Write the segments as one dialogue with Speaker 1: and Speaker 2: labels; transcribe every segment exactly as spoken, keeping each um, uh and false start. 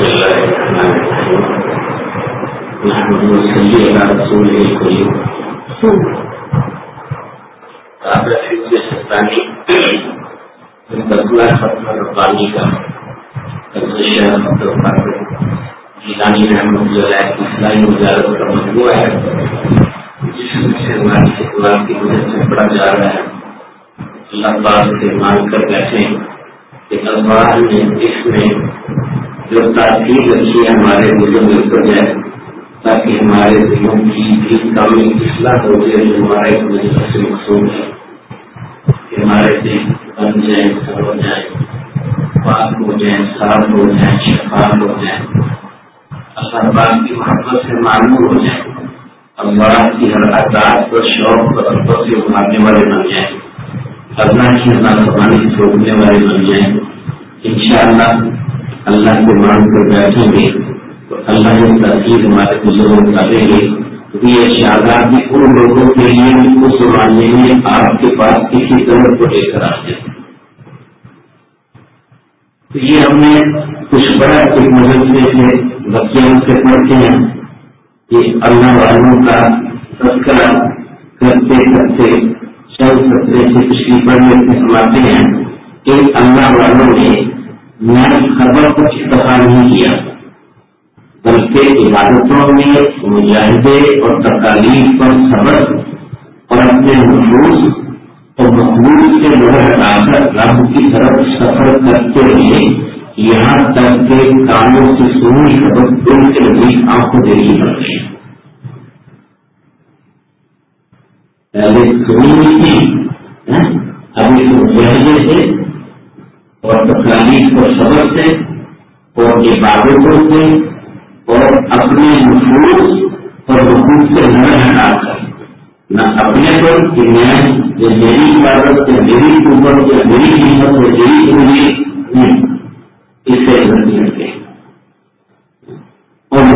Speaker 1: الله الرحمن الرحيم نحمده ونصلي على رسوله الكريم هذا في الجزء الثاني من تدبير ختم الرباني کا الشيخ عبد القادر جیلانی رحمۃ اللہ علیہ کی اسلامی وزارت کا مجموعہ ہے جس میں سے ہماری اقبال کی مدد سے پڑھا جا رہا ہے. اللہ پاک سے مانگ کر بیٹھے کہ اللہ نے اس میں جو تاکید رکھی ہے ہمارے دلوں میں اتر جائے تاکہ ہمارے دلوں کی بھی کمی اصلاح ہو جائے جو ہمارا ایک مجلس سے مقصود ہے کہ ہمارے دل بن جائیں سر ہو جائیں پاک ہو جائیں صاف ہو جائیں شفاف ہو جائیں اللہ پاک کی محبت سے معلوم ہو جائیں اللہ کی ہر عطاعت پر شوق پر محبت سے ابھارنے والے بن جائیں اللہ کی نافرمانی سے روکنے والے بن جائیں. انشاءاللہ اللہ کو مان کر بیٹھیں گے تو اللہ کی تاکید ہمارے بزرگوں میں ڈالیں گے. یہ شہادات بھی ان لوگوں کے لیے کو سنانے میں آپ کے پاس کسی طرح کو لے کر آتے ہیں. تو یہ ہم نے کچھ بڑا ایک مدرسے سے بچوں سے پڑھتے ہیں کہ اللہ والوں کا تذکرہ کرتے کرتے چند سطرے سے پچھلی پڑھنے سے سناتے ہیں کہ اللہ والوں نے نئی خبر کو اکتفا نہیں کیا بلکہ عبادتوں میں مجاہدے اور تکالیف پر صبر اور اپنے نفوس اور مخلوق سے لڑ ہٹا کر رب کی طرف سفر کرتے ہوئے یہاں تک کہ کانوں سے سنی خبر دل کے نزدیک آنکھوں دیکھی پڑ گئی. پہلے سنی نہیں تھی ابھی تو مجاہدے سے اور تکالیف اور صبر سے اور عبادتوں سے اور اپنے نفوس اور حقوق سے نہ ہٹا کر نہ اپنے پر کہ میں یہ میری عبادت یا میری قوت یا میری ہمت یا میری زندگی اس سے نہیں ہٹے اور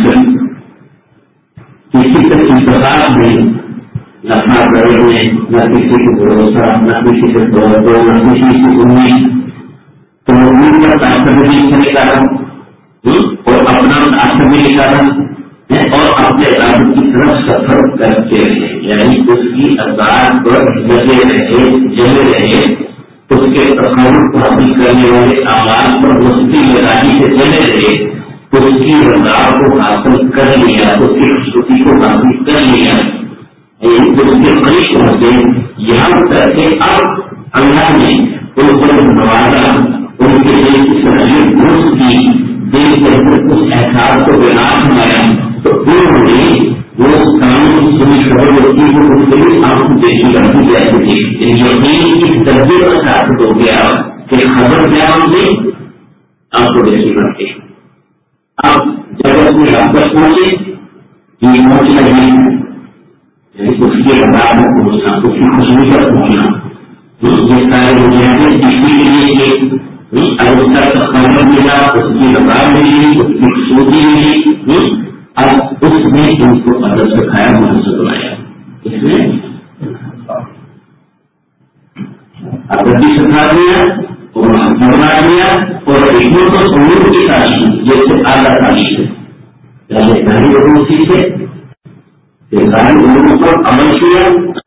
Speaker 1: کسی کا انتخاب نہیں نہ گھر میں نہ کسی کو بھروسہ نہ کسی سے توجہ نہ کسی سے امید تو امید کا تاثر بھی نکالا اور اپنا تاثر بھی نکالا اور اپنے رب کی طرف سفر کرتے رہے یعنی اس کی اذان پر لگے رہے جمے رہے اس کے تصور کو حاصل کرنے والے آواز پر مستی لگائی سے جمے رہے اس کی رضا کو حاصل کر لیا اس کی خوشبوتی کو حاصل کر لیا اس کے قریب پہنچے یہاں تک کہ اب اللہ نے ان کو نوازا ان کے لیے صلاحیت درست کی دل کے اندر کچھ احساس کو بنا سنایا تو انہوں نے وہ قانون سنی خبر ہوتی ہے وہ اس کے لیے آپ کو دیکھی رکھی جائے گی یقین اس درجے کا ثابت ہو گیا کہ خبر کیا ہوگی آپ کو دیکھی رکھے اب جب اپنی واپس پہنچے یہ پہنچنا نہیں ہے اس کی رضا میں پہنچنا اس کی خوشبو پر پہنچنا یہ سارے مجاہدے کسی کے لیے اب اس کا خبر ملا اس کی رضا ملی اس کی خوشبوتی ملی اب اس نے ان کو ادب سکھایا محسوس بنایا اس نے ادب بھی سکھا دیا اور محسوس بنا دیا اور حکمت و سلوک کی تعلیم جیسے اعلیٰ تعلیم ہے پہلے پہلی لوگوں سیکھے ساری لوگوں پر عمل کیا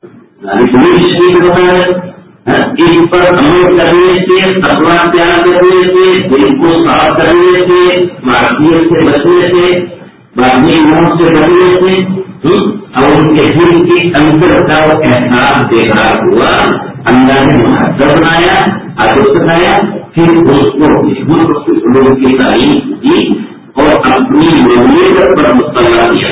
Speaker 1: بتایا اس پر عمل کرنے سے اپنا پیار کرنے سے دل کو صاف کرنے سے معافیت سے بچنے سے باقی موت سے بچنے سے اور ان کے دل کے اندر کا احساس بیدار ہوا اللہ نے محبت بنایا ادب سکھایا پھر اس کو حکمت لوگوں کی تعلیم دی اور اپنی نوعیت پر مطلع کیا.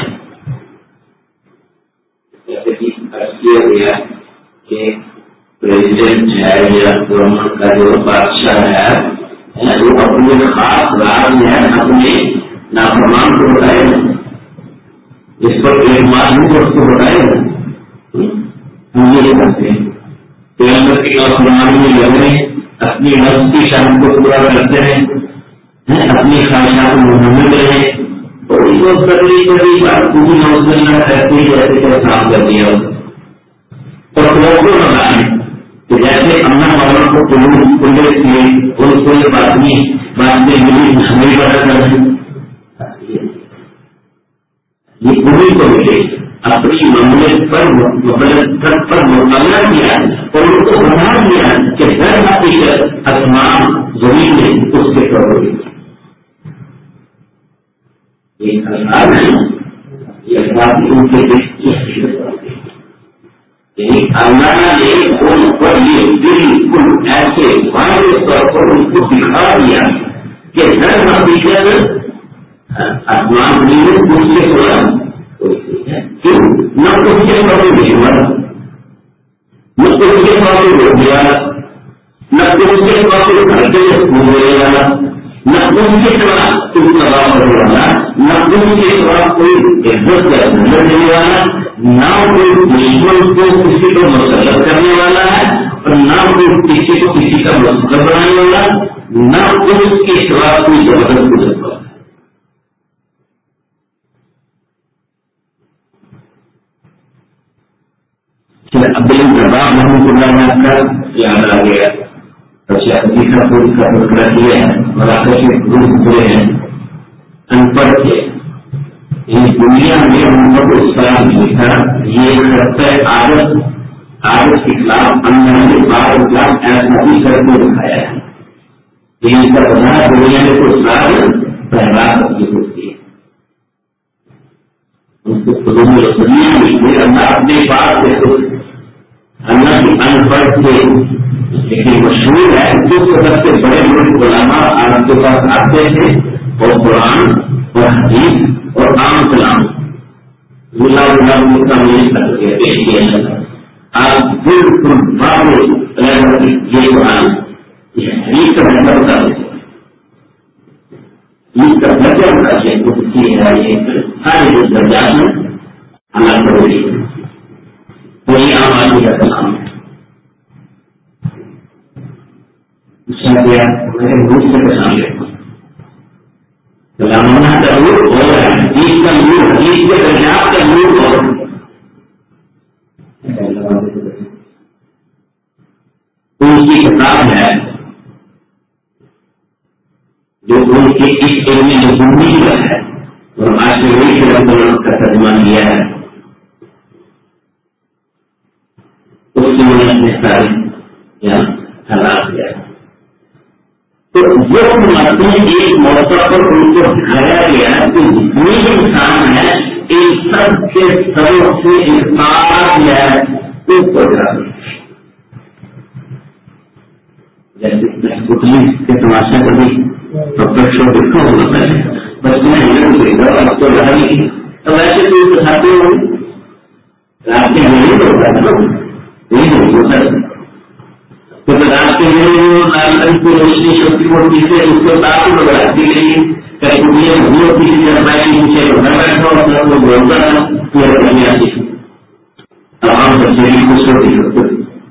Speaker 1: جیسے کہ کیا گیا کہ پریزیڈنٹ ہے یا گورنمنٹ کا جو بادشاہ ہے وہ اپنے خاص راز میں اپنے نافرمان کو بتائے گا اس پر ایک معلوم کو اس کو بتائے گا ہم یہ کرتے ہیں پیغمبر کی نافرمانی میں لگے اپنی نفس کی شان کو پورا کرتے ہیں اپنی خواہشات محمد رہے اور اس کو کبھی کبھی بات پوری نوزل نہ کرتے جیسے کہ کام کر دیا اور لوگوں کو بتائیں کہ جیسے امن والوں کو پولیس کیے ان کو یہ بات نہیں باتیں ملی ہمیں بڑا کر یہ پوری کو ملے اپنی مملکت پر مملکت پر مطالعہ کیا اور ان کو بنا دیا کہ ہر حقیقت آسمان زمین میں اس کے کرو گے. یہ الفاظ ہے یہ الفاظ ان کے یعنی اللہ نے ان پر یہ بالکل ایسے واضح طور پر ان کو دکھا دیا کہ ہر حقیقت آسمان زمین میں اس کے سوا کیوں نہ اس کے ساتھ دینے والا نہ اس کے ساتھ روکنے والا نہ اس کے ساتھ گھر کے گزرنے والا نہ اس کے سوا کوئی دباؤ کرنے والا نہ اس کے سوا کوئی عزت کا نظر دینے والا نہ کوئی دشمن کو کسی کو مسلط کرنے والا ہے اور نہ کوئی کسی کو کسی کا مسلط بنانے والا نہ اس کے سوا کوئی زبردست گزر والا. عبد الرباح محمد اللہ کا یاد آ گیا حقیقت کا تذکرہ کیا ہے اور آخر کے گروپ پورے ہیں ان پڑھ کے اس دنیا میں ان کو اسلام لکھا یہ کرتا ہے عادت عادت کے خلاف اندر کے بعد اسلام ایسا بھی کر کے دکھایا ہے. ان کا بنا دنیا میں تو اسلام پہلا کی ہوتی ہے اس کو دنیا میں اللہ اپنے بات سے اللہ کی ان پڑھ کے لیکن مشہور ہے جو سب سے بڑے بڑے علماء آپ کے پاس آتے تھے اور قرآن اور حدیث اور عام کلام اللہ اللہ کا نہیں کر پیش کیا جاتا. آپ بالکل واضح یہ قرآن یہ حدیث کا بہتر بتا دیتے اس کا بہتر بتا یہ سارے درجات میں اللہ کرو وہی عام آدمی کا کلام ہے. میرے روپ سے کلام ہے کلامنا کا روپ ہو رہا ہے حدیث کا نور حدیث کے درجات کا نور ہو رہا ہے. ان کی کتاب ہے جو ان کے اس علم میں جو زندگی کا ہے اور آج سے وہی سے رب کا ترجمہ کیا ہے اس کی میں نے اپنے سارے یہاں حالات کیا ہے. تو جو مطلب ایک موقع پر ان کو دکھایا گیا کہ جتنے انسان ہے ان سب کے سب سے انکار ہے اس کو جیسے پتلی کے تماشا کبھی پرفیکٹ شو دیکھا ہوتا ہے بس میں اب تو رہا نہیں تو ویسے تو دکھاتے ہو رات کے نہیں ہوتا ہے نا نہیں ہوتا ہے تو رات کے لیے کو روشنی شکتی ہوتی ہے اس کو تاکہ وغیرہ آتی رہی کئی دنیا بھی ہوتی ہے جب نیچے گھر بیٹھا ہوتا ہے وہ بولتا ہے پورا کرنے آتی ہے تمام بچے کی خوش ہوتی ہے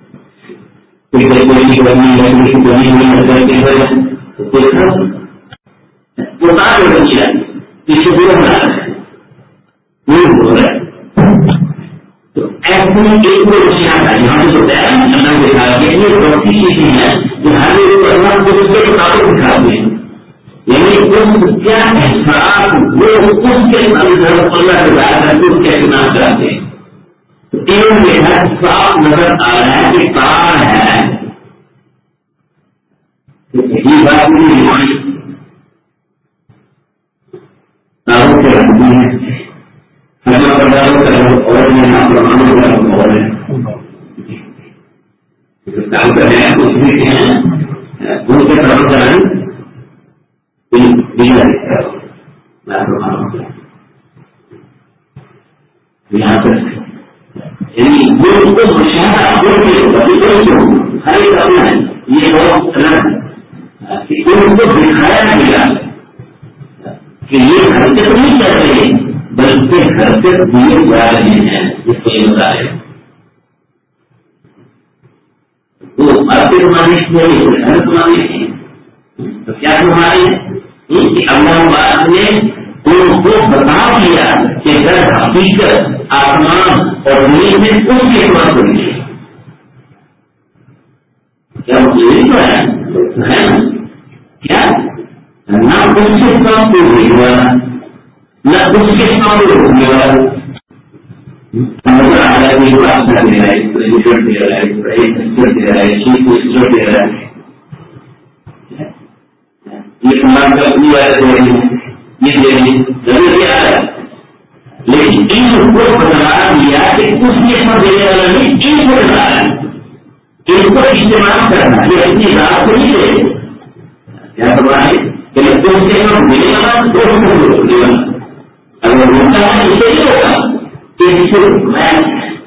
Speaker 1: کوئی گرمی لگنے کی گرمی نہیں نظر کے گئے تو دیکھا وہ تاکہ بچی آئی پیچھے دور بنا رہا ہے وہ بول رہا ہے تو ایسے ایک روشنیاں یہاں سے ہوتا ہے اللہ دکھا کے یہ روشنی چیزیں ہیں جو ہر ایک اللہ کو اس کے مطابق دکھاتے ہیں یعنی اس کیا احساس وہ اس کے اندر اللہ کے بعد اس کے اعتماد کراتے ہیں. علم میں ہے صاف نظر آ رہا ہے کہ کار ہے یہ بات نہیں کاروں کے رکھتی ہے اور میں یہاں پر اور ہے کام کر رہے ہیں کچھ بھی ہیں ان کے کام کریں یہاں پر یعنی ان کو مشاہدہ ہر ایک اپنا ہے یہ بہت ان کو دکھایا گیا کہ یہ حرکت نہیں کر رہے بلکہ حرکت دیے جا رہے ہیں اس کو یہ بتا رہے وہ عربی زمانے سے ہر زمانے سے تو کیا تمہارے اللہ بات نے ان کو بتا دیا کہ اگر حقیقت آسمان اور زمین میں ان کی بات ہوئی ہے کیا مجھے تو ہے کیا اس کے ساتھ کوئی بھیجنے والا، نہ اس کے ساتھ کوئی روکنے والا. نظر آ رہا ہے کہ راستہ دے رہا ہے، رجسٹر دے رہا ہے، ایک دے رہا ہے، چیف منسٹر دے رہا ہے، یہ سماج کا اپنی بات دے رہی ہے، یہ دے رہی ضرور کیا ہے. لیکن ان کو بتا دیا کہ اس کے ساتھ دینے والا نہیں، ان کو بتا رہا ہے، ان کو استعمال کرنا، یہ اپنی رات کو نہیں دے. کیا کرنا ہے کہ تم سے ہم دینے والا دو کو روکنے والا، اگر روکنا ہے اسے نہیں ہوگا کہ اسے میں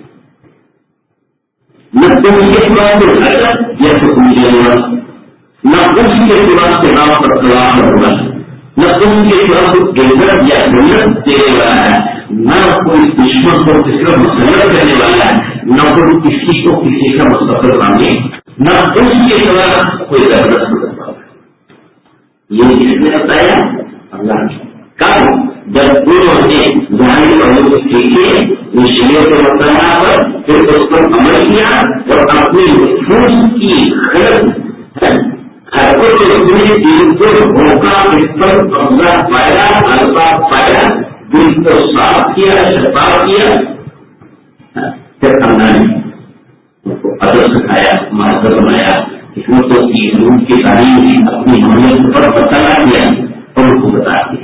Speaker 1: نہ تم کے خلاف اٹھایا یا حکم دینے والا، نہ اس کے خلاف کے نام پر خلاف ہوگا، نہ تم کے خلاف عزت یا ضرورت دینے والا ہے، نہ کوئی دشمن کو کسی کا مسلط کرنے والا ہے، نہ کوئی کسی کو کسی کا مستقل مانے، نہ اس کے خلاف کوئی ضرورت کرنے والا. یہ کس نے بتایا؟ اللہ نے. کب؟ جب انہوں نے ظاہری پہلو کو سیکھے، مشکلوں کے مطالعہ پر پھر اس پر عمل کیا اور اپنی نفوس کی غلط حرکتوں میں دل کو روکا، اس پر قبضہ پایا، الفاظ پایا، دل کو صاف کیا، شفاف کیا. پھر اللہ نے ان کو ادب سکھایا، مہذب بنایا، حکمتوں کی روح کی تعلیم کی اپنی محنت پر بتانا دیا اور ان کو بتا دیا.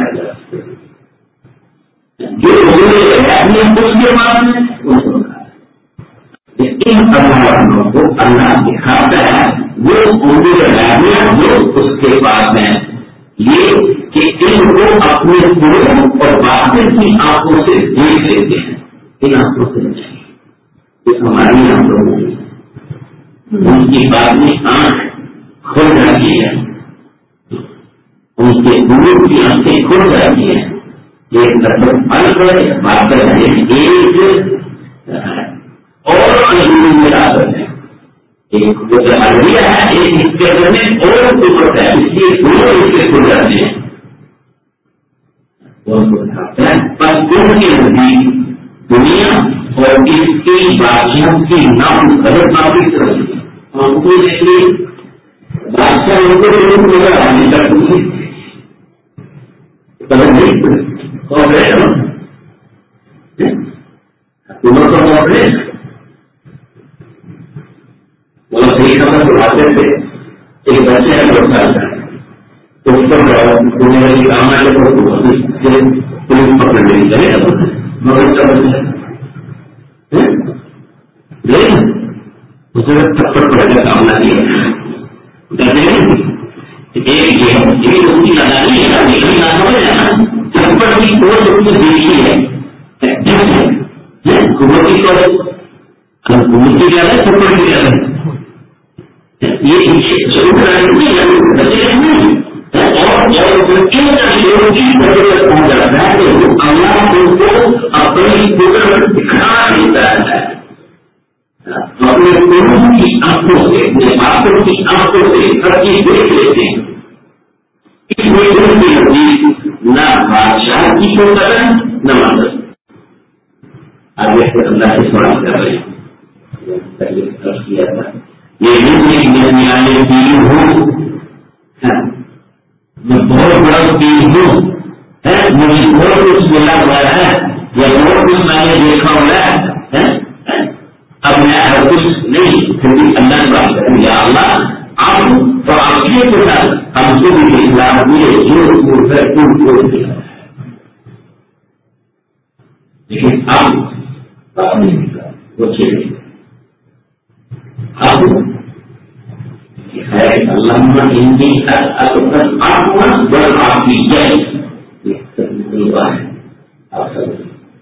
Speaker 1: جو اس کے بعد ان کو ان اللہ کو اللہ دکھاتا ہے وہ انہیں جو اس کے پاس ہیں، یہ کہ ان کو اپنے قلوب اور باطن کی آنکھوں سے دیکھ لیتے ہیں. ان آنکھوں سے یہ ہماری آنکھوں میں ان کی باطنی آنکھ کھل جاتی ہے، ان کے قلوب کی آنکھیں کھل جاتی ہیں. ایک طرف فرق ہے، بات ہے ایک اور انجمن میں عادت ہے، ایک جو عربیہ ہے، ایک اس کے اندر میں اور قدرت ہے، اس لیے دونوں اس کے کھل جاتے ہیں. پر دونوں کے نزدیک دنیا اور اس کی بادشاہ کی نام غلط نام کی طرف ہم کو دیکھیے بادشاہ ان کو ضرور نظر آنے لگتی قدر نہیں کانگریس حکومت کا کانگریس وہ صحیح خبر سناتے تھے. ایک بچے کا بچہ آتا ہے تو اس پر کام آنے پر پولیس پکڑ لیں گے مگر کا بچہ اسے تھپڑ پڑے کا سامنا کیا. ایک یہ اس کی نادانی ہے نا، لیکن نہ سمجھ جانا تھپڑ کی کوئی اس نے دیکھی ہے حکومت کی کوئی حکومت کی کیا ہے، تھپڑ کی کیا ہے، یہ ضرور بچے نہیں اور شروع کی ضرورت پہنچ جاتا ہے کہ وہ اللہ کو اپنی قدرت دکھا دیتا ہے، اپنے قلوب کی آنکھوں سے، اپنے باتوں کی آنکھوں سے ہر چیز دیکھ لیتے ہیں. اس وجہ کے نزدیک نہ بادشاہ کی کوئی قدر نہ مدد. آگے سے اللہ سے سوال کر رہے ہیں، پہلے فرض کیا تھا یہ میں آنے کی ہوں، میں بہت بڑا تین ہوں، مجھے بہت کچھ ملا ہوا ہے یا بہت کچھ میں نے دیکھا ہوا ہے. اب میں ہر کچھ نہیں، پھر بھی اللہ نے بات کریں یا اللہ آپ تو آپ کے ساتھ ہم کو بھی اخلاق ملے جو ہے لیکن آپ وہ چیز اب ہے اللہ ہندی آپ بڑھ آپ کی جائے آپ سب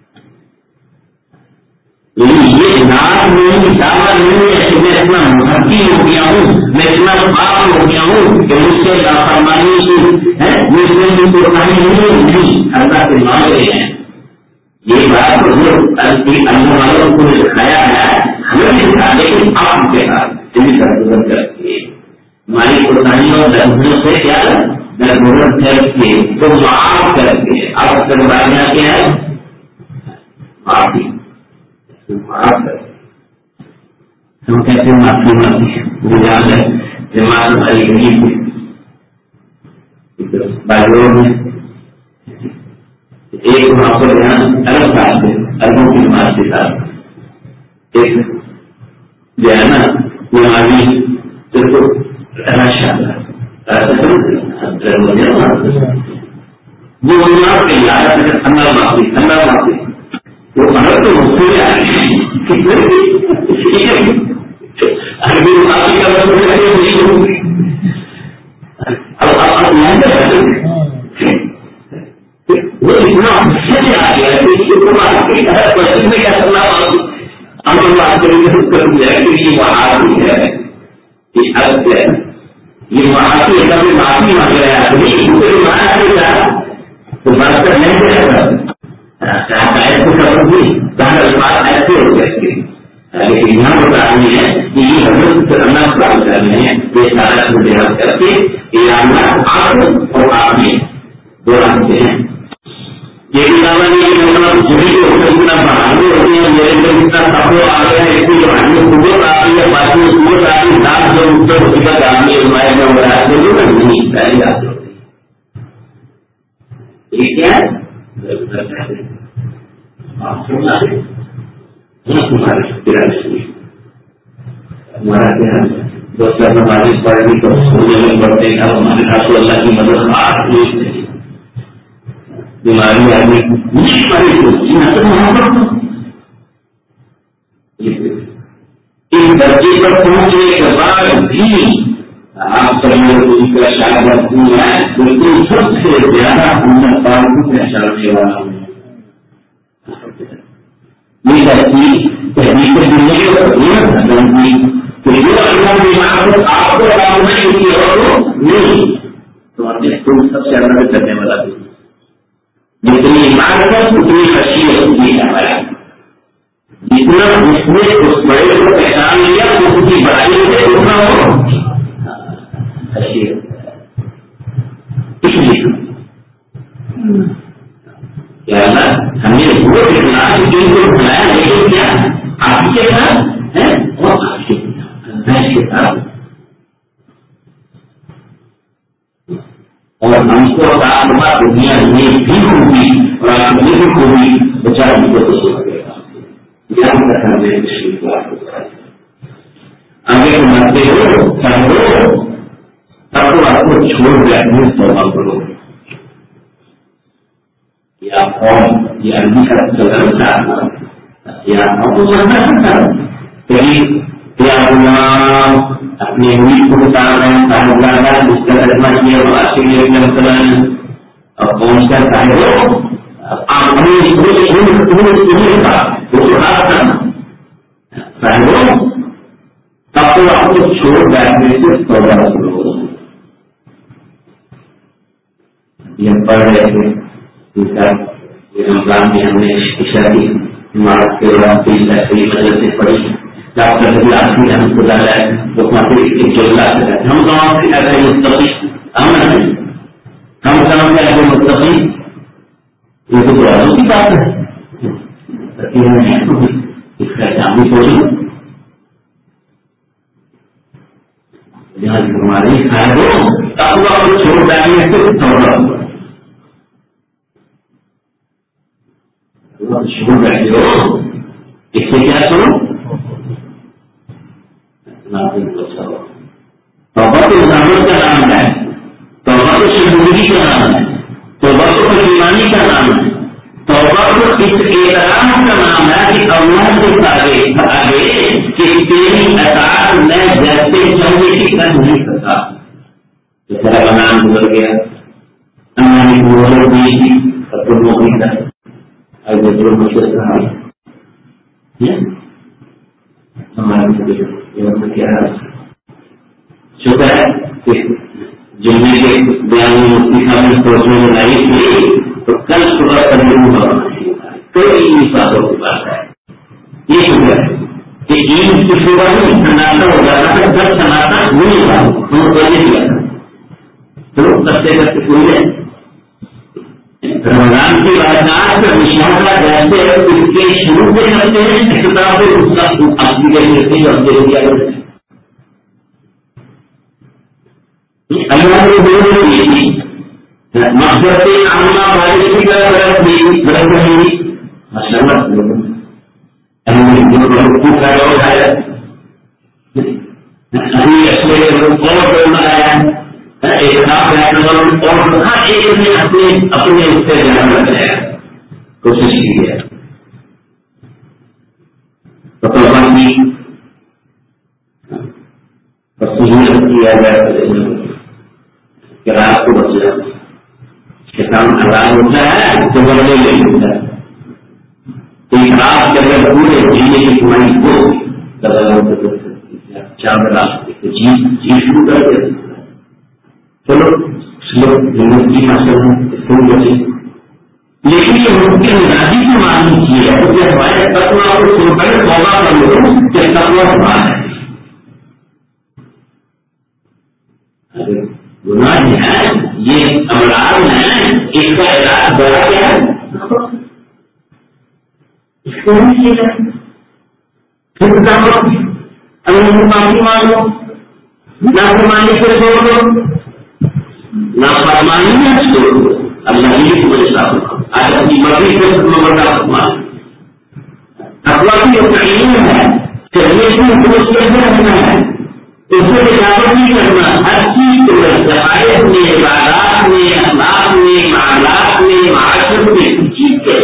Speaker 1: یہ نام نہیں، دعویٰ نہیں ہے کہ میں اتنا محبتی ہو گیا ہوں، میں اتنا پاک ہو گیا ہوں کہ مجھ سے لاپرواہی کی مجھ سے بھی قربانی نہیں. اللہ کے معاملے ہیں یہ بات اللہ والوں کو دکھایا ہے، ہمیں بھی دکھا، لیکن آپ کے ساتھ ان کا گزر کر کے ہماری قربانیوں اور درجوں سے کیا درگزر کر کے تو معاف کر کے آپ قربانیاں کیا ہے معافی. ہم کہتے ہیں معافی معافی مجھے یاد ہے جماعت ہماری غریب بنگلور میں ایک وہاں پر یہاں ارب صاحب تھے، اربوں کی نماز کے ساتھ ایک جو ہے نا بیماری وہ بیمار کے یاد ٹھنڈا معافی ٹھنڈا معافی وہ الگ تو مجھ سے آئے عربی معافی کا وہ اتنا اچھے سے آ گیا میں کیا کرنا ہم لوگ بات کریں گے کر دیا کہ یہ وہاں ہے یہ الگ ہے یہ وہاں کی ایک معافی مانگ رہا ہے تو بات کر نہیں دے رہا ایسے ہو گئے لیکن یہاں بتا رہی ہے کہ یہ حضرت کرنا پراپت کرنے ہیں یہ سارا دیہات کر کے یہ آپ اور آپ میں دو راستے ہیں یہ جبھی اتنا بہانے ہوتے ہیں میرے اندر اتنا سب آ گیا ہے اتنی بہانے قوت آ رہی ہے باقی قوت آ رہی لاکھ جو اتر حقیقت آدمی ہمارے میں ہو رہا ہے نہیں پہلی بات یہ کیا ہے ہمارا کیا دوست ہماری پڑھنے تو سونے میں پڑھتے ہیں ہمارے ساتھ اللہ کی مدد آج بیماری آدمی اس درجے پر پہنچنے کے بعد بھی آپ کا شاید بالکل سب سے زیادہ اپنا کام کو پہچاننے والا ہوں یہ دھرتی تحریک زندگی کہ جو اللہ بیمار آپ کو کام نہیں تو اپنے خود سب سے الگ کرنے والا بھی جتنی عمارت اتنی خشیت ہوتی ہے ہمارا جتنا اس نے اس بڑے کو پہچان لیا اس کی بڑائی سے اتنا ہو خشیت اس لیے کیا ہمیں وہ اتنا دن کو بنایا لیکن کیا آپ کے ساتھ ہے وہ آپ کے ساتھ اور ہم کو آپ دنیا میں بھی ہوگی اور آپ میں بھی ہوگی بچہ ہم کو تو لگے گا یہاں تک ہم نے مشکل کو آپ کو آگے بناتے ہو چاہو تب تو آپ کو چھوڑ بیٹھنے توبہ کرو یا قوم یا عربی کا چلتا یا آپ کو کرنا سکتا کہیں کیا غلام اپنی امید کو بتا رہے ہیں صاحب زیادہ جس کا رکھنا کیا وہ آپ کے لیے مسئلہ ہے اور کون سا صاحب ہو آپ صاحب ہو تب تو آپ کو چھوڑ بیٹھنے سے توبہ کرو یہ پڑھ رہے تھے اس کا رمضان میں ہم نے عشاء کی عمارت کے بعد تین وجہ سے پڑھی ڈاکٹر نبی آدمی ہم کو ڈالا ہے وہ ہم گاؤں سے ایسے مستقی ہم نہیں ہم گاؤں سے ایسے مستقی یہ تو بہت کی بات ہے اس کا جام بھی بولوں جہاں ہمارے صاحب چھوڑ ڈالنے سے چھوڑ بیٹھے ہو اس سے کیا کرو توبہ تو انسانوں کا نام ہے توبہ تو شہری کا نام ہے توبہ تو ایمانی کا نام ہے توبہ تو اس اعتراف کا نام ہے کہ اللہ سے آگے آگے کہ تیری اطاعت میں جیسے چاہیے کہ کر نہیں سکتا تو تیرا نام گزر گیا اللہ نے گزر دی سب کو نوکری کر اگر جو مشکل رہا ہمارے کیا شکر ہے کہ جمعے کے بیان میں مفتی صاحب نے سوچنے میں لائی تھی تو کل صبح کرنے میں کوئی باتوں کی بات ہے یہ شکر ہے کہ عید کی صبح میں سناٹا ہو جاتا ہے جب سناٹا نہیں ہوگا ہم پہلے دیا تھا تو کرتے کرتے کوئی ہے رمضان کی برکات کا مشاہدہ جیسے اس کے شروع سے کرتے ہیں کتاب اس کا اپلیکیشن دیا کرتے ہیں اللہ نے بول رہی تھی مقصد عامہ بارش کی طرح برف نہیں برف نہیں ماشاء اللہ ہو رہا ہے ابھی اپنے اور بولنا ہے ایک اور ہر ایک نے اپنے اپنے اس سے جانا بتایا کوشش کی ہے پتوان کی تصویر کیا جائے کہ رات کو بچ جاتا کسان حرام ہوتا ہے تو بدلے نہیں ہوتا ہے ایک رات کے اندر پورے جینے کی تمہاری کو چار رات جی جی شروع کر کے چلو لوگ کی ماشاء اللہ بچے لیکن یہ ممکن راضی کی مانگی کی ہے کیونکہ ہمارے تقوا کو چھوڑ کر موقع کر لو کہ تقوا سوال ہے گناہ ہے یہ امراض ہے اس کا علاج بڑا کیا ہے اس کو نہیں کیا جائے پھر اگر معافی مانگو نہ فرمانی سے چھوڑ دو نہ فرمانی نہ چھوڑ دو اللہ ہی کو پریشان آج اپنی مرضی سے بڑا فرمان تقوا کی جو تعلیم ہے چلیے کو درست کیسے رہنا ہے اس سے اجازت نہیں کرنا ہر چیز کو ذرائع میں عبادات میں اخلاق میں معاملات میں معاشرت میں کچھ چیز کے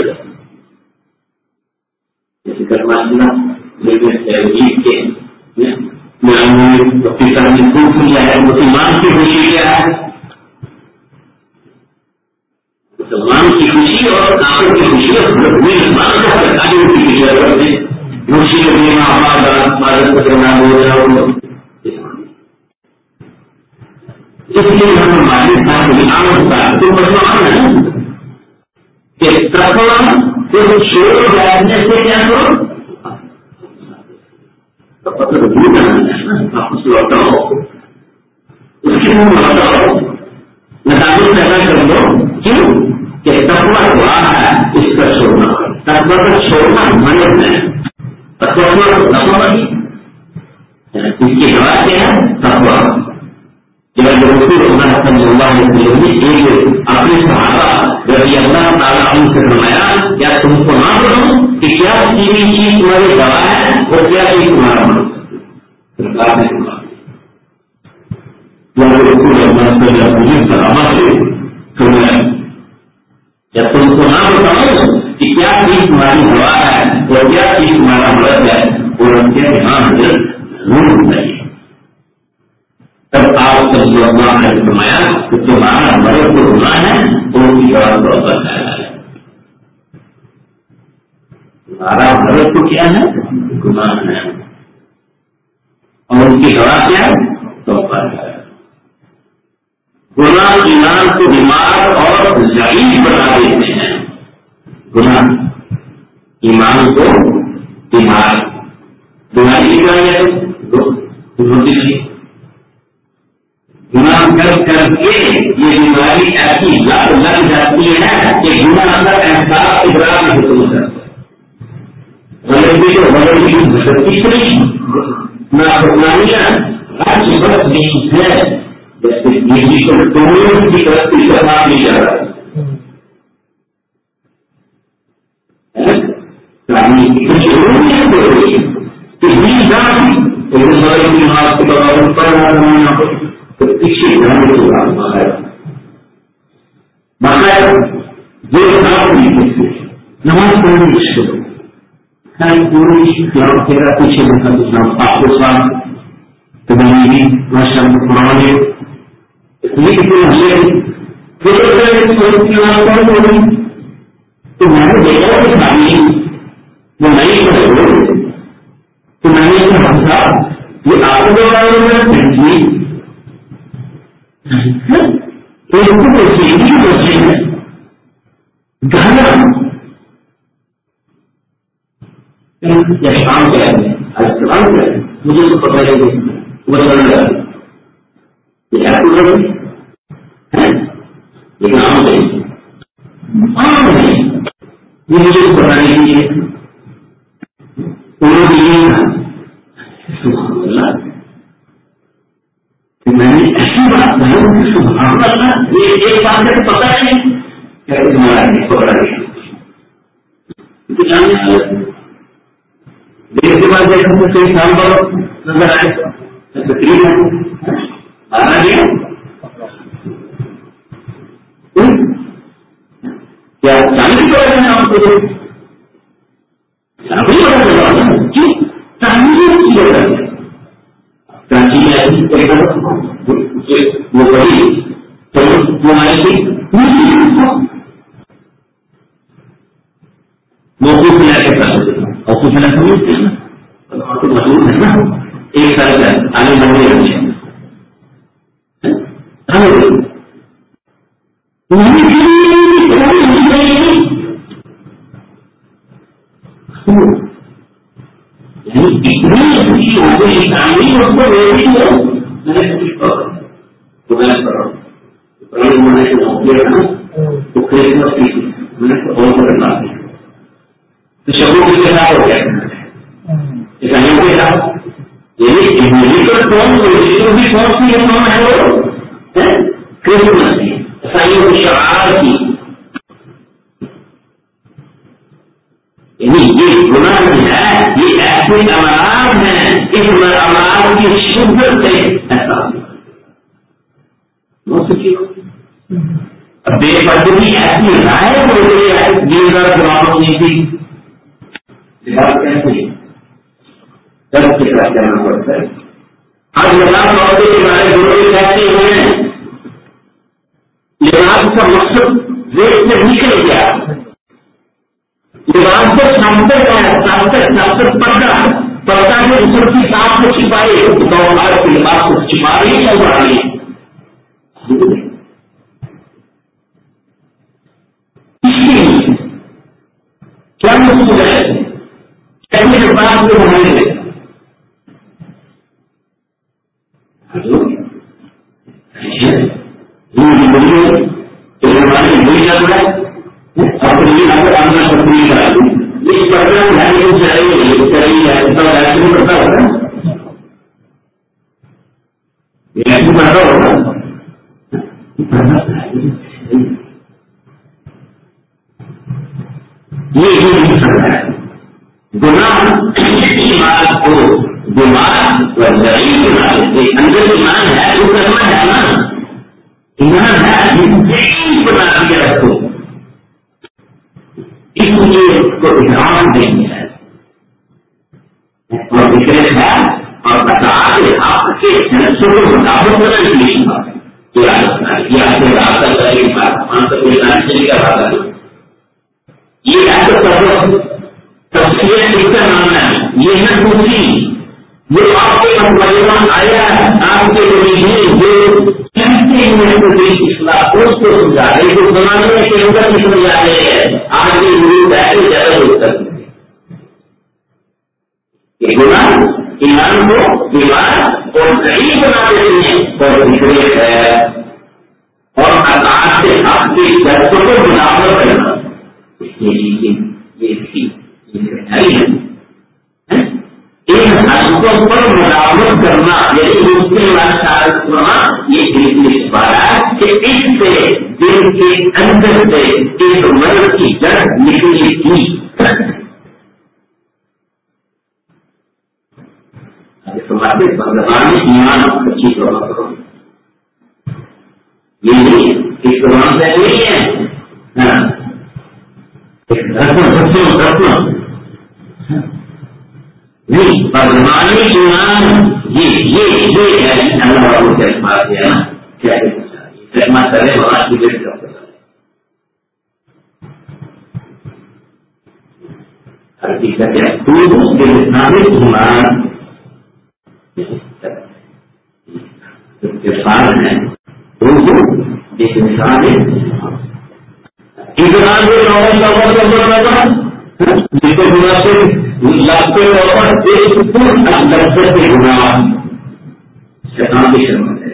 Speaker 1: جیسے کرنا تہذیب کے خوب کیا ہے مسلمان کی خوشی کیا ہے مسلمان کی خوشی اور کام کی خوشی اور مسلمان کو سرکاری کی خوشی خوشی کو دینا حفاظت کرنا بول رہا ہوں اس لیے ہم ہمارے ساتھ نام ہوتا ہے تو مسلمان ہے کہ تقوا کو چھوڑ جانے سے کیا کرو تو پتہ دور کرنا آپ اس لوٹاؤ اس کی منہ لوٹاؤ نتائج پیدا کر دو کیوں کہ تقوا ہوا ہے اس کا چھوڑنا تقوا کا چھوڑنا ہمارے میں تقوا تقوا اس کی جواب کیا ہے تقوا جب رسول اللہ صلی اللہ علیہ وسلم نے ایک اپنے صحابہ رضی اللہ تعالیٰ عنہ سے فرمایا کیا تم کو نہ بولوں کہ کیا تیری چیز تمہاری دوا ہے اور کیا چیز تمہارا من سرکار نے سنا جب رسول اللہ صلی اللہ علیہ وسلم صحابہ سے فرمایا جب تم کو نہ بتاؤں کہ کیا چیز تمہاری دوا ہے اور کیا چیز تمہارا مرض ہے اور ان کے دماغ میں ضرور بتائیے تب آپ صلی اللہ علیہ وسلم فرمایا کہ تمہارا مرض کو گناہ ہے اور ان کی جواب کو بتایا ہے تمہارا مرض کو کیا ہے گناہ ہے اور ان کی جواب کیا ہے توبہ ہے گناہ ایمان کو بیمار اور ضعیف بنا دیتے ہیں گناہ ایمان کو بیمار بیماری کیا ہے گناہ کر کر کے یہ بیماری ایسی لگ لگ جاتی ہے کہ گناہ کا احساس ادراک نہیں ہو سکتا غلطی کو غلطی کی غلطی سے نہ فرمانیاں ہر بس نہیں ہے جیسے بیجی کو توڑنے کی غلطی سے بات نہیں کر رہا کچھ ضروری ہے کہ بیس جان غلطی کی ہاتھ کے بغیر پڑھنا زمانہ کو پیچھے جانے کے بعد باقاعدہ جو کام نہیں نماز پڑھنے کی شروع پوری تیرا پیچھے دیکھا دوسرا پاکستان تبلیغی ماشاء اللہ قرآن تو میں نے دیکھا کہ تعلیم وہ نہیں کرے تو میں نے یہ ہمسا یہ آپ کے بارے میں تنظیم بچے ہیں گھر یا شام کے آج کام کریں مجھے تو پتہ ہے وہ چل رہا ہے یہ نام نہیں یہ مجھے تو پتہ نہیں ہے انہوں نے میں نے ایسی بات نہیں ایک بات سے پتا نہیں کیا تمہارا نہیں پکڑا گیا دیکھ کے بعد دیکھا تو کئی سال بعد نظر آئے تقریب ہے آنا گیا کیا چاندی پڑا ہے آپ کو چاندی پڑا ہے کیوں چاندی کی جگہ ہے کراچی میں ایسی وہ بڑی تو وہ آئی تھی موقف ملا کے ساتھ موقف ملا سمجھتے ہیں نا تو مشہور ہے نا ایک سال کا آگے بڑھنے لگے اتنی خوشی ہو گئی شامل اس کو ویسی ہو میں نے کچھ پڑھا خدا پڑھا پرانے زمانے سے نوکری ہے نا تو کرسمس کی میں نے اور کرنا تو شبوں کے خلاف ہو گیا عیسائیوں کے خلاف میڈیکل فارم میڈیکل بھی کون سی فارم ہے وہ کرسمس کی عیسائیوں کی شعار کی یعنی یہ گناہ ہے یہ ایسے امراض ہیں اس امراض کی شدت سے ایسا بے پردگی ایسی رائے ہو گئی ہے جن کا گناہوں نہیں تھی لباس کیسے درد کے ساتھ جانا پڑتا ہے آج لباس عورتوں کے بارے میں کہتے ہوئے لباس کا مقصد ریت سے نکل گیا لباس کو سامنے گیا سامنے سامنے پڑھا پڑھتا ہے اسر کی سانپ کو چھپائے تو لباس کو چھپا رہی ہے چل رہی ہے کیا مقصود ہے کیسے لباس کو بنائیں گے ہماری بری جاتا ہے اور آنا تبدیلی کرا دوں اس پڑھنا ڈھائی کو چاہیے ایسے کرتا ہوگا ایسے پڑھتا ہوگا یہ نہیں سکتا ہے گناہ بات کو دماغ اور ضعیف بنا دیتے اندر ایمان ہے وہ کرنا ہے نا ایمان ہے ضعیف بنا دیا رکھو اس لیے اس کو احترام دیں گے اور ذکر ہے اور بتا کے آپ کے جنسوں کو مطابق کرنے کے لیے کیا آپ سے رابطہ کرے بات مان سب کو چلی کا بات ہے یہ ایسا کرو تفصیل لکھ کر ماننا ہے یہ ہے دوسری جو آپ کے مسلمان آیا ہے آپ کے لیے جو کہتے ہوئے اصلاح اس کو سمجھا رہے جو زمانے کے اندر بھی سمجھا رہے ہیں آج کے لوگ ایسے زیادہ ہو سکتے ہیں یہ گناہ ایمان کو بیمار اور غریب بنا دیتے ہیں اور ذکر ہے اور اطاعت سے آپ کے درسوں کو برابر کرنا اس کے لیے یہ تھی ان حقوں پر مداوت کرنا یعنی ممکن والا کرنا یہ اس بات ہے کہ اس سے دل کے اندر سے ایک مرد کی جڑ نکلی تھی بھگوان ایمان اچھی طرح کرو یہ نہیں اس زبان سے نہیں ہے نہیں بدمانی ایمان یہ یہ یہ ہے اللہ والوں کے اعتبار سے ہے نا کیا کہنا کرے وہاں کی دیکھ کر حقیقت ہے پورے اسلامی ایمان انسان ہے اردو ایک انسان ہے انسان کے نوبل نوبل کا لگا جس کو گنا سے لاکھوں اور ایک پورا لفظ کے گنا شیطان کی شرمت ہے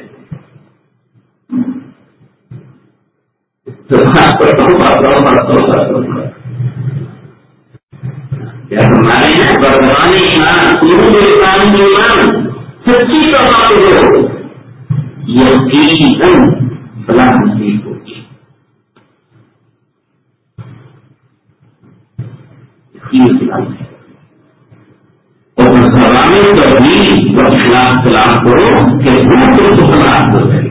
Speaker 1: کیا ہمارے ہیں بردوانی ایمان اردو اسلام کے ایمان سچی طرح سے ہو یقیناً بلا نصیب ہوگی اور زبان توحید اور خلاف کلام کرو کہ روح کو سکونات ہو جائے.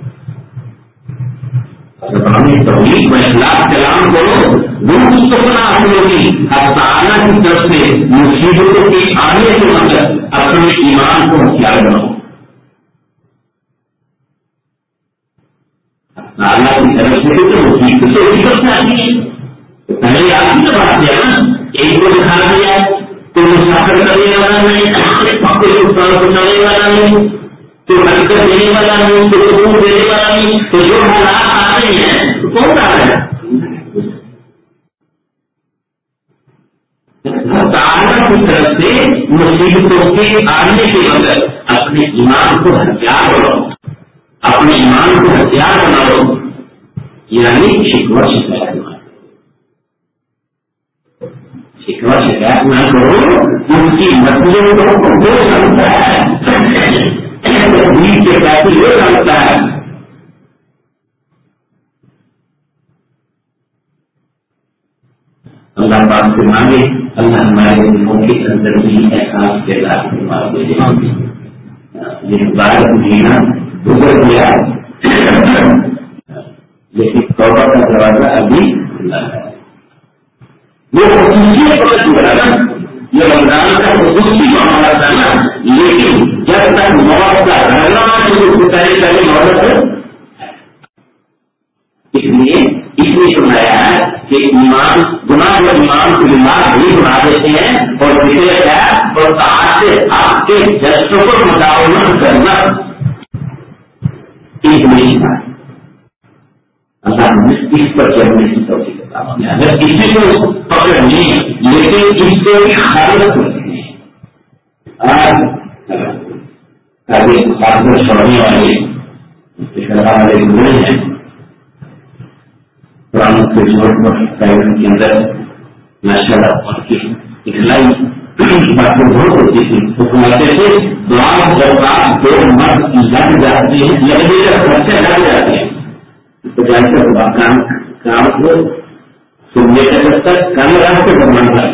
Speaker 1: زبان توحید و خلاف کلام کرو روح کو سکونات ہوگی. اب تعالیٰ کی طرف سے مصیبتوں کے آنے سے مطلب اپنے ایمان کو ہتھیار بناؤ. تعالیٰ کی طرف سے تو مصیبتوں کی طرف سے آتی ہے. پہلے آپ کی طرف آتے ہیں نا. ایک کو دکھا دیا تو مسافر کرنے والا نہیں, کوئی سننے والا نہیں, تو حرکت دینے والا نہیں, تو حکم دینے والا نہیں. تو جو حالات آ رہے ہیں تو کون آ رہا ہے؟ تعالیٰ کی طرف سے مصیبتوں کے آنے کے وقت اپنے ایمان کو ہتھیار بناؤ, اپنے ایمان کو ہتھیار بناؤ, یعنی شکوہ شکایت نہ شکوہ شکایت نہ کرو. ان کی مطلبوں کو ہو سکتا ہے تقدیر کے ساتھ ہو سکتا ہے. اللہ پاک سے مانگے اللہ ہمارے دلوں کے اندر بھی احساس کے ساتھ یہ بارت جینا گزر گیا, لیکن توبہ کا دروازہ ابھی کھلا ہے. وہ خصوصیت پتہ چلا نا, یہ رمضان کا خصوصی معاملہ تھا نا, لیکن جب تک موت کا رہنا بتانے کا بھی مہارت. اس لیے اس لیے سنایا ہے کہ ایمان گناہ اور ایمان کو بیمار بھی بنا دیتے ہیں, اور پھر کیا اور آج سے آپ کے جسوں کو مداومت کرنا ایک نہیں تھا. اللہ نے اس پر چڑھنے کی توفیق عطا فرمائے. اگر کسی کو پکڑ نہیں لیکن اس سے بھی خارج کرتے ہیں. آج کبھی چھوڑنے والے والے گزرے ہیں قرآن کے جوڑ پر کے اندر ماشاء اللہ کی اخلائی باتیں بہت ہوتی تھی. حکومتیں سے دعا جب دو مرد لگ جاتے ہیں لگے کر بچے لگ جاتے ہیں تو جانتے ہوا کام کام کو سننے کا سستا کام راستے بھگوان کا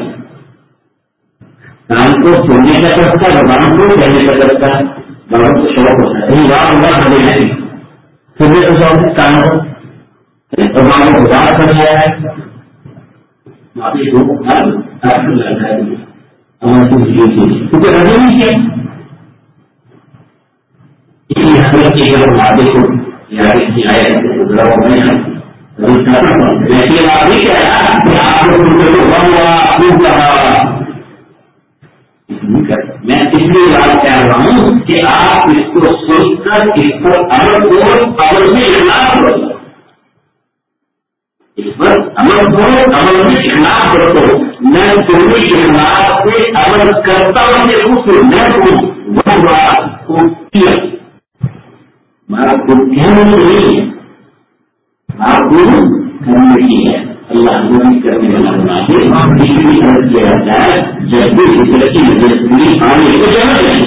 Speaker 1: کام کو سننے کا سستا بھگوان کو کہنے کا سستا بہت کو شوق ہوتا ہے. وہاں ہوا ہمیں نہیں سننے کا شوق کام کو بھگوان کو خدا کر دیا ہے. کیونکہ رجے نہیں کیا اس لیے حضرت کی اگر وعدے کو یاد کیا ہے گزرا میں لیکن آپ نہیں کہہ رہا کہ آپ میں اس لیے بات کہہ رہا ہوں کہ آپ اس کو سوچ کر اس پر عمل کو عمل میں اخلاق کرو, اس پر عمل کرو, عمل میں اخلاق کرو. میں تمہیں اخلاق سے عمل کرتا ہوں کہ اس میں ہوں وہ بات کو کیا آپ کو کہنے نہیں ہے, آپ کو کرنے کی ہے. اللہ مدد کرنے والا بنا کے کسی بھی طرح کیا جاتا ہے. جب بھی فکر کی مدد آنے کو جانا چاہیے,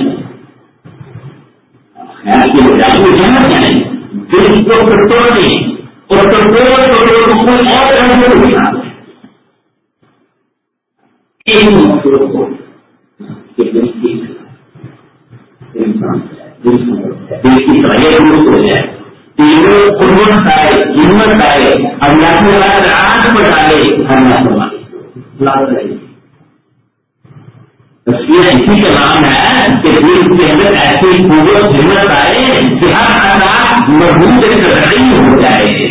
Speaker 1: خیال کی وجہ کو جانا چاہیے, دل کو کنٹرول نہیں اور کنٹرول کوئی اور طرح سے بنا ایک مقصود کو انسان دل کی طرح درست ہو جائے, تیروں قربت آئے, ہمت آئے, اللہ کے بعد آج پر ڈالے تصویر اسی کا نام ہے کہ دل کے اندر ایسی قوت ہمت آئے کہ ہر حالات مربوط رقم ہو جائے.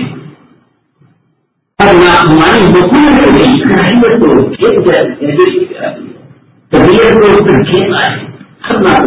Speaker 1: ہماری حکومت کو طبیعت کو اس پر کھیل آئے ہر نہ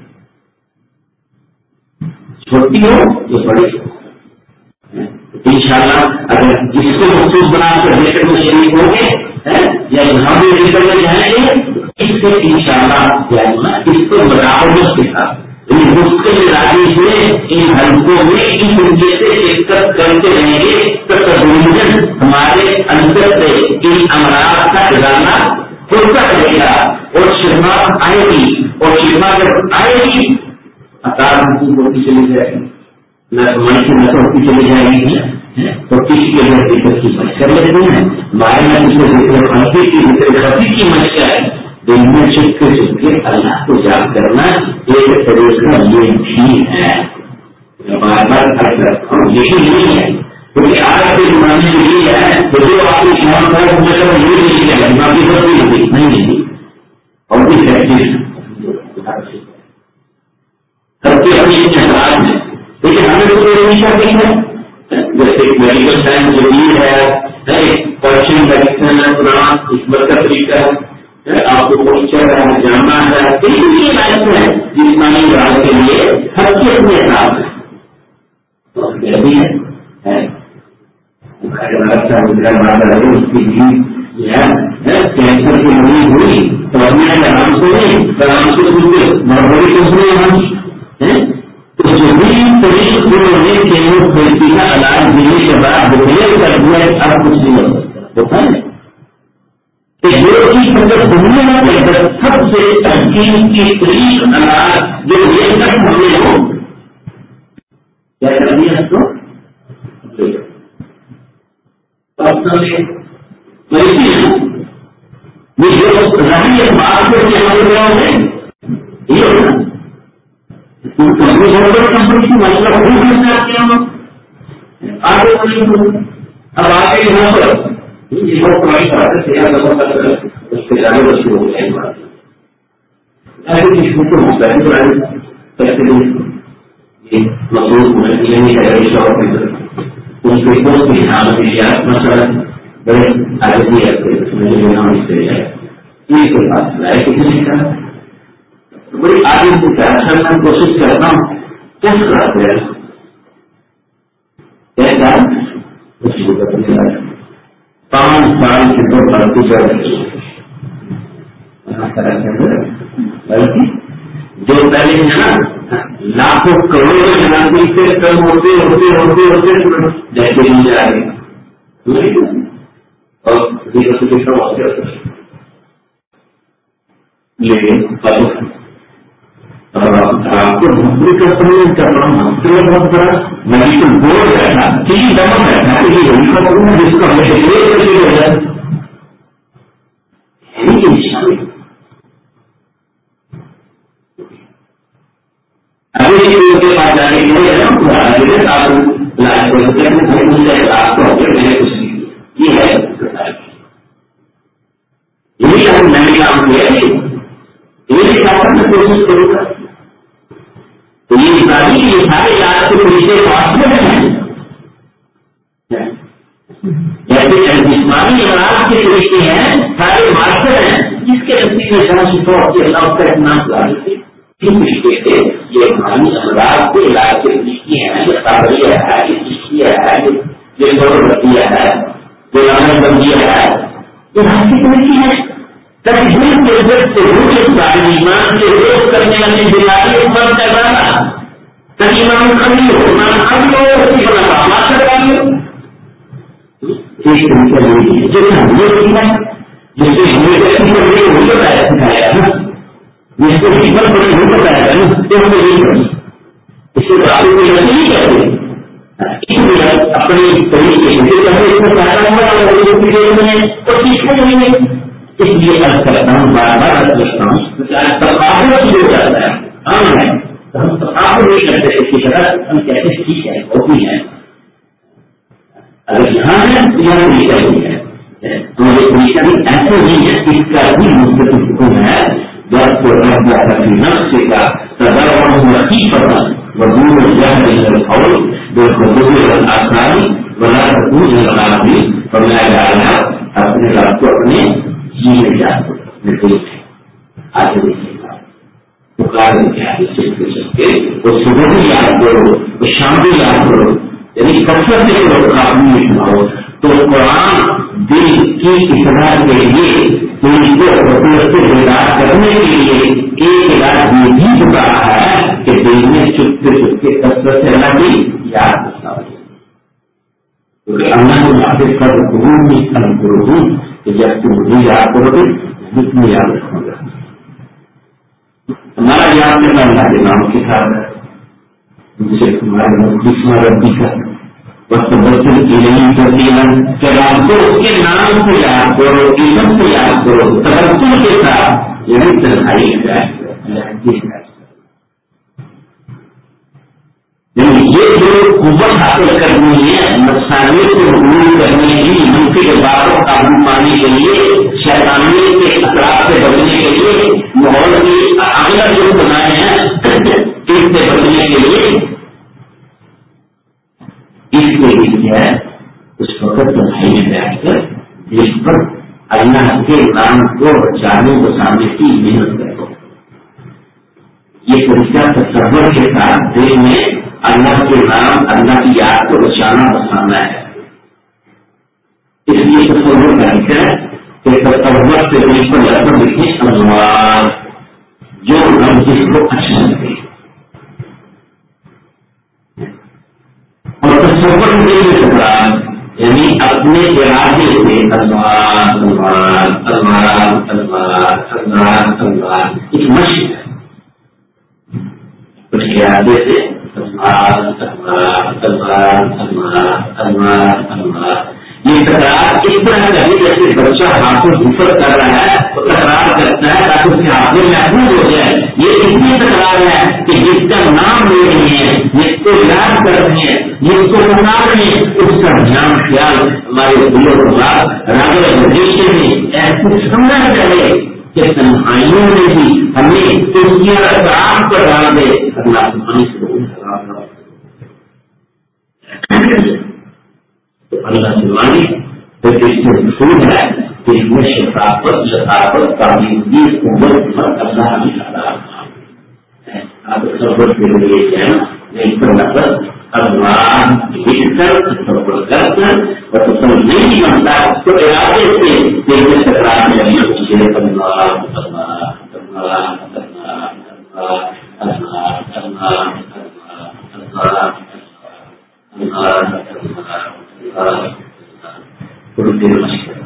Speaker 1: چھوٹی ہو یا بڑی ہو. ان شاء اللہ اگر جس کو مخصوص بنا کر دیکھنے میں شریک ہوں گے یا یہاں بھی نکل کر جائیں گے اس سے ان شاء اللہ اس کو برابر کے ساتھ مشکل راجی سے ان حلقوں میں اس طریقے سے شرکت کرتے رہیں گے تو تدریجاً ہمارے اندر سے ان امراض کا خزانہ کھلتا رہے گا اور شفا آئے گی, اور شفا جب آئے گی اکار ہوتی چلی جائے گی, نہ من کی نظر ہوتی چلی جائے گی, تو کسی کے اندر فکر کی مچ کر لیتے ہیں ہمارے یہاں دوسرے دوسرے خطی کی دوسرے خطی کی مچ کا ہے دل میں چھپ کے چھپ کے اللہ کو یاد کرنا ایک طریقہ یہ بھی ہے بار بار خرچ رکھتا ہوں یہی نہیں ہے کیونکہ آج کے زمانے میں یہ ہے کہ جو آپ کی شام کا یہ نہیں ہے باقی سب نہیں نہیں اور بھی پریکٹس سب کے اپنے اتنے حالات ہیں لیکن ہمیں تو نہیں چاہتے ہیں جیسے میڈیکل سائنس جو یہ ہے پرشین میڈیسن قرآن حکمت کا طریقہ ہے آپ کو پہنچا ہے جاننا ہے کئی بھی علاج ہے جسمانی علاج کے لیے ہر کے اپنے حساب ہے تو یہ بھی ہے اس کی بھی کینسر کی مریض ہوئی تو ہمیں آرام سے نہیں آرام سے سنتے بہت بڑی کمپنی ہم تو جو بھی طریق انہوں نے کھیتی کا علاج دینے کے بعد ڈکلیئر کر دیا اب کچھ نہیں ہو سکتا کہ جو چیز اگر دنیا کے اندر سب سے تحقیق کی طریق علاج جو یہ تک ہمیں ہو کیا کر دیا اس کو جو رہی بات کو یہ ہونا کمپنی بہت بڑی کمپنی کی مطلب نہیں کرنا چاہتے ہم آگے اب آگے یہاں پر یہ بہت پرانی بات ہے اس کے زیادہ بچے ہو جائے ایسے کسی کو مستقل کرتے ہوئے یہ مزدور ہونے کے لیے شوق ان کے دوست کی حالت مسئلہ بڑے آگے نام سے ہے یہ کوئی بات ہے کسی کا بڑی آگے سے اصل میں کوشش کرتا ہوں کس طرح سے پانچ سال کے دو بڑھتی چل رہی بلکہ جو پہلے نا لاکھوں کروڑوں جنابی سے کم ہوتے ہوتے ہوتے ہوتے جیسے نہیں جا رہے اور لیکن آپ کو نوکری کرتے ہیں کرنا بہت بڑا میڈیکل بورڈ بیٹھا کسی دفعہ بیٹھا کہ یہ جس کو ہمیں ہو جائے ابھی کے پاس جانے کے لیے آپ یہ ہے یہی ہم میں نے کام کیا یہی چاہتا میں کوشش کروں گا تو یہ ساری یہ سارے علاج کے پیچھے فاصلے میں ہیں جیسے جسمانی علاج کے طریقے ہیں سارے مارکر ہیں جس کے نتیجے میں اللہ کا اتنا لاتے یہ ہماری امراض کے علاج کے طریقے ہیں یہ قابلیہ ہے یہ چیزیں ہے یہ بڑھیا ہے جو رامن بندیا ہے یہ علاج کی طریقے ہیں تجھیل کے عزت سے روح ایمان سے روز کرنے والے بیماری عمر کر رہا کہیں ایمان کمی ہو ایمان کمی ہو اس کی بنا معاملات کروا لو ایک طریقہ یہی ہے جو ہمیں سیکھا جس سے ہمیں بڑے ہو بتایا سکھایا نا جس کو حکمت بڑی ہو بتایا گا نا تو ہمیں نہیں کریں اس سے آپ کو نہیں کرتے اپنے طریقے سے اس کو پیدا ہوا اور سیکھنے نہیں ہے اس لیے عرض کرتا ہوں بار بار عرض کرتا ہوں تقابل جو جاتا ہے عام ہے تو ہم تقابل نہیں کرتے اس کی طرح ہم کہتے ہیں ٹھیک ہے ہوتی ہے اگر یہاں ہے تو یہاں طریقہ نہیں ہے ہمارے طریقہ بھی ایسا نہیں ہے اس کا بھی مثبت حکم ہے جب کو رب اپنی نفس کا صدر اور نقی پڑا وضور الجہر الى القول بالخضوع والآثاری ولا تكون الغالبی فرمایا جا رہا اپنے رب کو اپنے جی میں جا آگے دیکھیے گا پکار کیا ہے چلتے چلتے وہ صبح بھی یاد کرو وہ شام بھی یاد کرو یعنی کثرت سے قابل میں سناؤ تو قرآن دل کی اصلاح کے لیے دل کو حکومت سے بیدار کرنے کے لیے ایک علاج یہ بھی بتا رہا ہے کہ دل میں چپتے چپتے کثرت سے اللہ بھی یاد کرنا کیونکہ اللہ کو یاد کر قرون میں کم کرو کہ جب تم مجھے یاد کرو گے میں یاد رکھوں گا ہمارا یاد کرنا اللہ کے نام کے ساتھ ہے مجھے تمہارے ربی کا وقت بچوں کی نہیں کرتی ہے کہ آپ کو اس کے نام سے یاد کرو، عزت سے یاد کرو، تبصر کے ساتھ یعنی تنہائی اختیار کرو، یعنی یہ جو قوت حاصل کرنی ہے مسائل کو دور کرنے کی، منفی باتوں قابو پانے کے لیے، شیطانی کے اثرات سے بچنے کے لیے، ماحول کی اگلا جو بنائے ہیں اس سے بچنے کے لیے، اس کے لیے ہے اس وقت تنہائی میں بیٹھ کر جس پر اللہ کے نام کو بچانے بچانے کی محنت کرو. یہ طریقہ تصور کے ساتھ دل میں اللہ کے نام اللہ کی یاد کو بچانا بچانا ہے. اس لیے تصور کرتے ہیں کہ تصور سے دل پر لفظ لکھے انوار جو ہم جس کو اچھا لگے، اور تصور دل میں ٹکران یعنی اپنے ارادے سے انوار انوار انوار انوار انوار انوار ایک مشق ہے. کچھ ارادے سے انوار انوار انوار انوار انوار انوار یہ تکرار اس طرح کا ہے جیسے بچہ ہاتھوں سفر کر رہا ہے تو تکرار کرتا ہے تاکہ اس کے ہاتھوں محفوظ ہو جائے. یہ اتنی تکرار ہے کہ جس کا نام لے رہی ہے، جس کو یاد کر رہی ہے، جس کو بتا رہی ہے، اس کا دھیان خیال ہمارے دلوں کے بعد راجے بھشیہ میں ایسے سمجھنا چاہیے کہ تنہائیوں میں بھی ہمیں ترکیاں اثرات پر ڈال دے. اللہ پانی سے تو اللہ سلوانی تو اس میں مشہور ہے کہ اس میں شفافت شفافت کامیابی قوت پر اللہ بھی اللہ آپ تصور کے لیے ہے نا اس پر مطلب اللہ لکھ کر تصور کر کر اور تصور نہیں بنتا تو ارادے سے دیکھنے ٹکرا میں اللہ اللہ اللہ اللہ اللہ